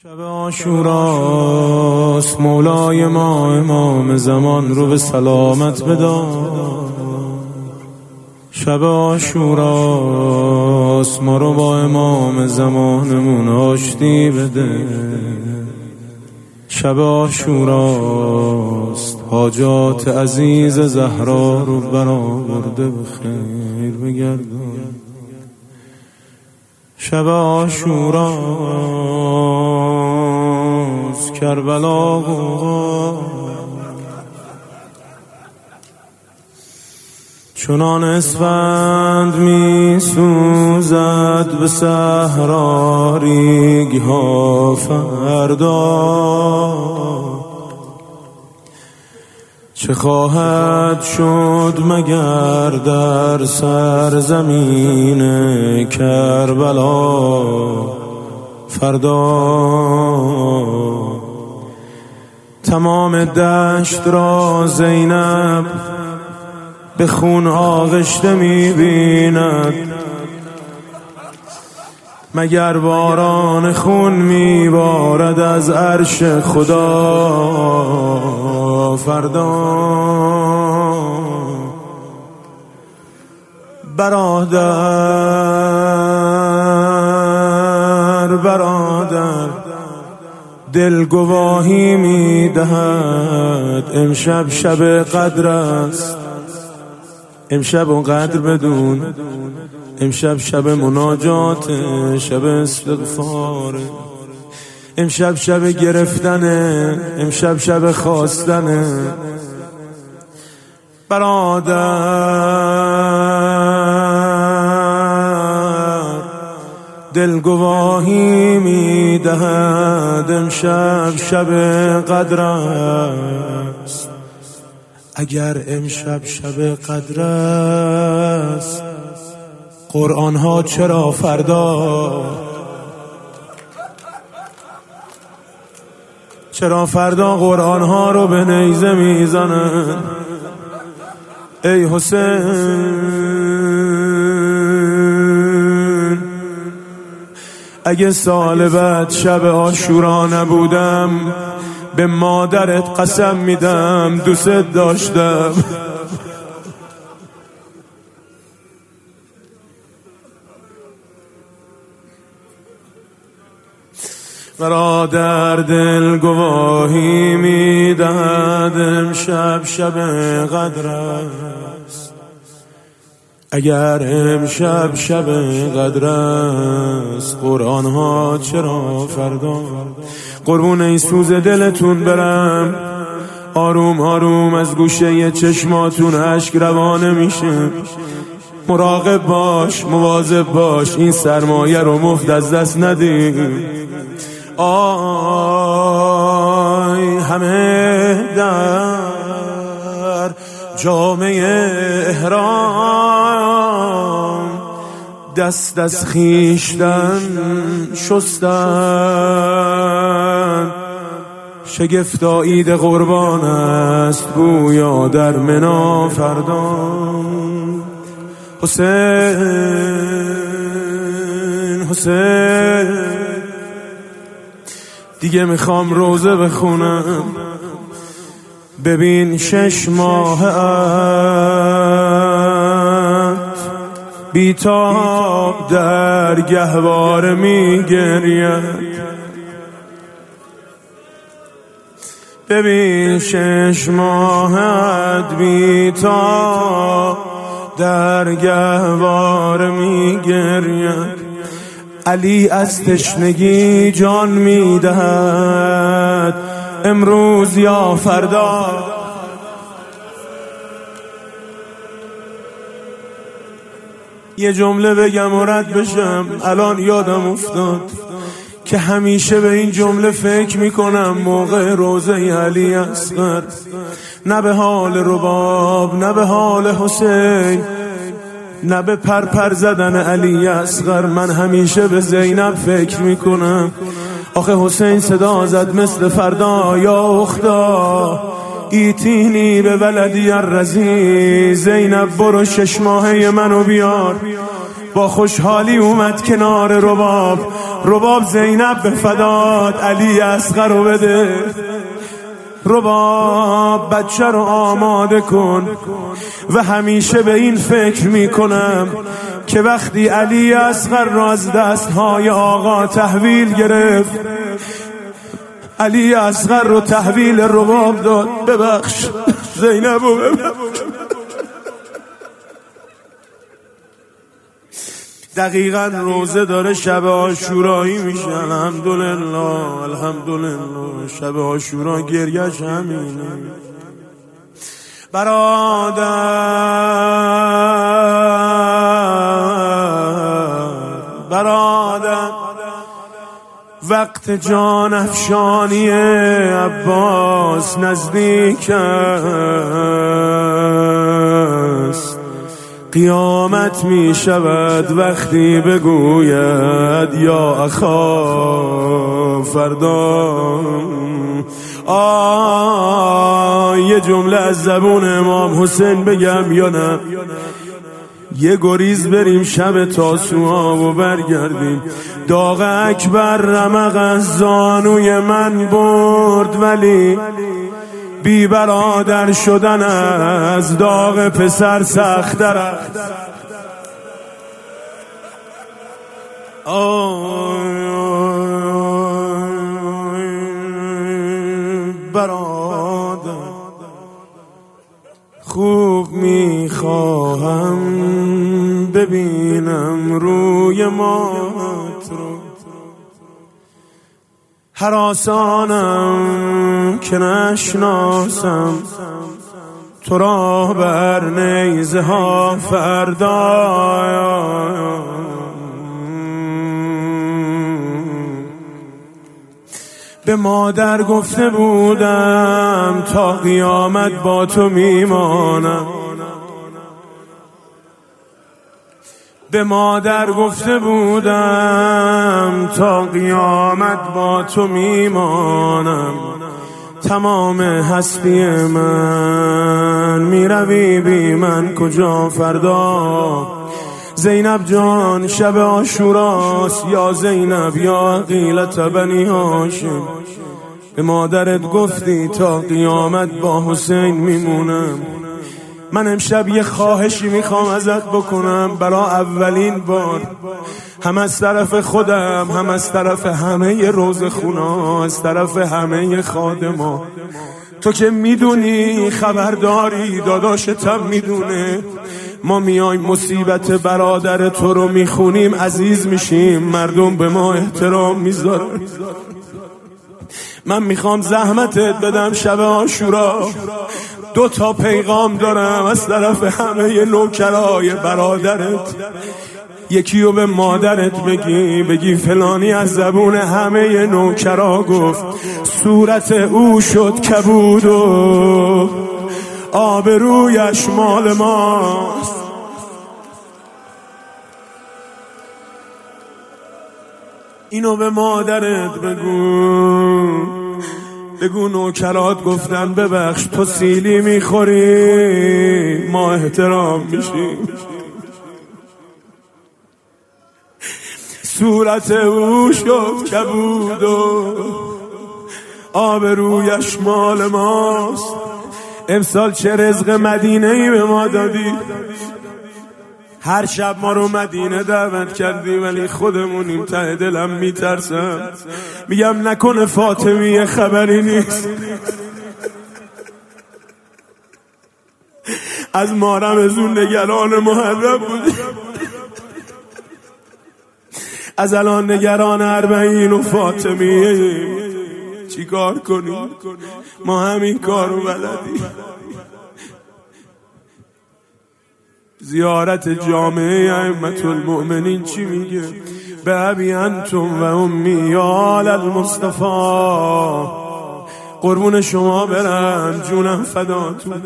شب عاشوراست، مولای ما امام زمان رو به سلامت بدار. شب عاشوراست، ما رو با امام زمانمون آشتی بده. شب عاشوراست، حاجات عزیز زهرا رو برآورده به خیر بگردان. شب عاشوراست، کربلا غوغا چنان اسفند می سوزد به صحرا ریگ ها فردا. چه خواهد شد مگر در سرزمین کربلا فردا؟ تمام دشت را زینب به خون آغشته می‌بیند، مگر باران خون میبارد از عرش خدا فردا؟ برادر دل گواهی میدهد، امشب شب قدر است. امشب و قدر بدون، امشب شب مناجات، شب استغفار، امشب شب گرفتنه، امشب شب خواستنه. برادر دل گواهی میدهد، امشب شب قدر است. اگر امشب شب قدر است، قرآن ها چرا فردا؟ چرا فردا قرآن ها رو به نیزه میزنن؟ ای حسین، اگه سال بعد شب عاشورا نبودم، به مادرت قسم میدم دوست داشتم. برادر دل گواهی میدهد، امشب شب قدر است. اگر امشب شب قدر است، قرآن ها چرا فردا؟ قربون این سوز دلتون برم، آروم آروم از گوشه چشماتون اشک روانه میشه. مراقب باش، مواظب باش، این سرمایه رو مفت از دست ندی. آی همه در جامعه احرام، دست از خویشتن شستن. شگفتا عید قربان است، گویا در منا فردا. حسین دیگه میخوام روزه بخونم. ببین 6 ماهت بیتاب در گهواره میگرید. ببین 6 ماهت بیتاب در گهواره میگرید. علی از تشنگی جان میدهد، امروز یا فردا. یه جمله بگم و رد بشم، الان یادم افتاد که همیشه به این جمله فکر میکنم موقع روزه علی اصغر. نه به حال رباب، نه به حال حسین، نه به پر زدن علی اصغر. من همیشه به زینب فکر میکنم. آخه حسین صدا زد مثل فردا، یا اختا ایتینی به ولدی الرضی. زینب برو 6 ماهه منو بیار. با خوشحالی اومد کنار رباب زینب به فدات علی اصغر رو بده. رباب بچه رو آماده کن و همیشه به این فکر میکنم که وقتی علی اصغر را از دستهای آقا تحویل گرفت، علی اصغر رو تحویل رباب داد. ببخش زینب رو ببخش. دقیقاً روزه داره شب عاشورایی میشه. الحمدلله الحمدلله شب عاشورا گریه‌ش همینه. برادر وقت جان افشانی عباس نزدیک است. قیامت می شود وقتی بگوید یا اخا فردا. یه جمله از زبون امام حسین بگم یا نه؟ یه گریز بریم شب تاسوعا و برگردیم. داغ اکبر رمق از زانوی من برد، ولی بی برادر شدن از داغ پسر سخت‌تر است. برادر خوب میخواهم ببینم روی مات رو، هراسانم که نشناسم تو را بر نیزه ها فردا. به مادر گفته بودم تا قیامت با تو میمانم. به مادر گفته بودم تا قیامت با تو میمانم. تمام هستی من میروی بی من کجا فردا. زینب جان شب عاشوراست، یا زینب یا عقیلة بنی هاشم. به مادرت گفتی تا قیامت با حسین میمونم. من امشب یه خواهشی میخوام ازت بکنم برای اولین بار، هم از طرف خودم هم از طرف همه روزخونا، از طرف همه خادما. تو که میدونی، خبرداری، داداشتم میدونه، ما میایم مصیبت برادر تو رو میخونیم عزیز میشیم، مردم به ما احترام میذارن. من میخوام زحمتت بدم شب عاشورا. 2 پیغام دارم از طرف همه نوکرای برادرت. یکی رو به مادرت بگی فلانی از زبون همه نوکرا گفت صورت او شد کبود و آبرویش مال ماست. اینو به مادرت بگو نوکرات گفتن ببخش تو سیلی میخوری ما احترام میشیم. صورت او شد کبود و آبرویش مال ماست. امسال چه رزق مدینه ای به ما دادی. هر شب ما رو مدینه دعوت کردی ولی خودمونیم. ته دلم میترسم میگم نکنه فاطمیه خبری نیست. از مارم از اون نگران محرم بودی، از الان نگران 40 و فاطمیه. چی کار کنیم؟ ما همین کارو بلدیم. زیارت جامعه ائمة المؤمنین چی میگه؟ به ابی انتم و امی یا المصطفی. قربون شما برم، جونم فداتون.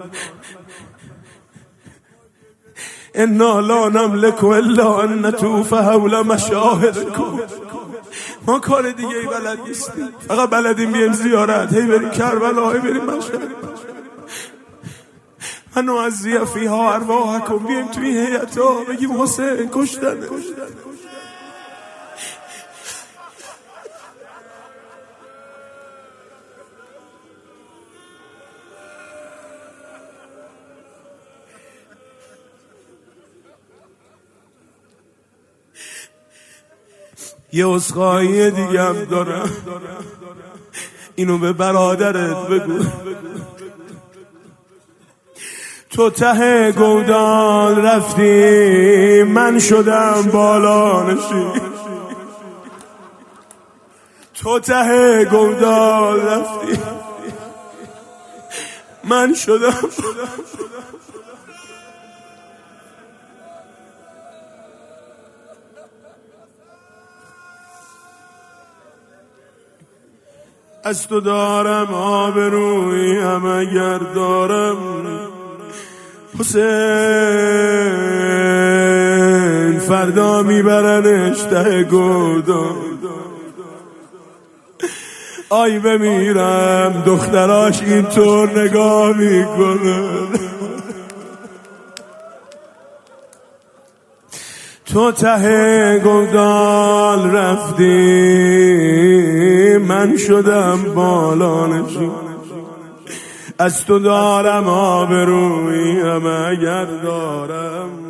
انا لا نملك الا ان نطوف حول مشاهدکم. ما کار دیگه ای بلد نیستیم، فقط بلدیم بیم زیارت، هی بریم کربلا، هی بریم مشهد. منو از زیفی ها ارواح کن بیم توی هیئت ها بگیم حسین کشتنه. یه عذرخواهی دیگه هم دارم، اینو به برادرت بگو. تو ته گودال رفتی من شدم بالا نشین. تو ته گودال رفتی من شدم. از تو دارم آبرویی هم اگر دارم حسین، فردا میبرنش ته گودال. آی بمیرم دختراش اینطور نگاه میکنن. تو ته گودال رفتی من شدم بالا نشین. از تو دارم آبرویی هم اگر دارم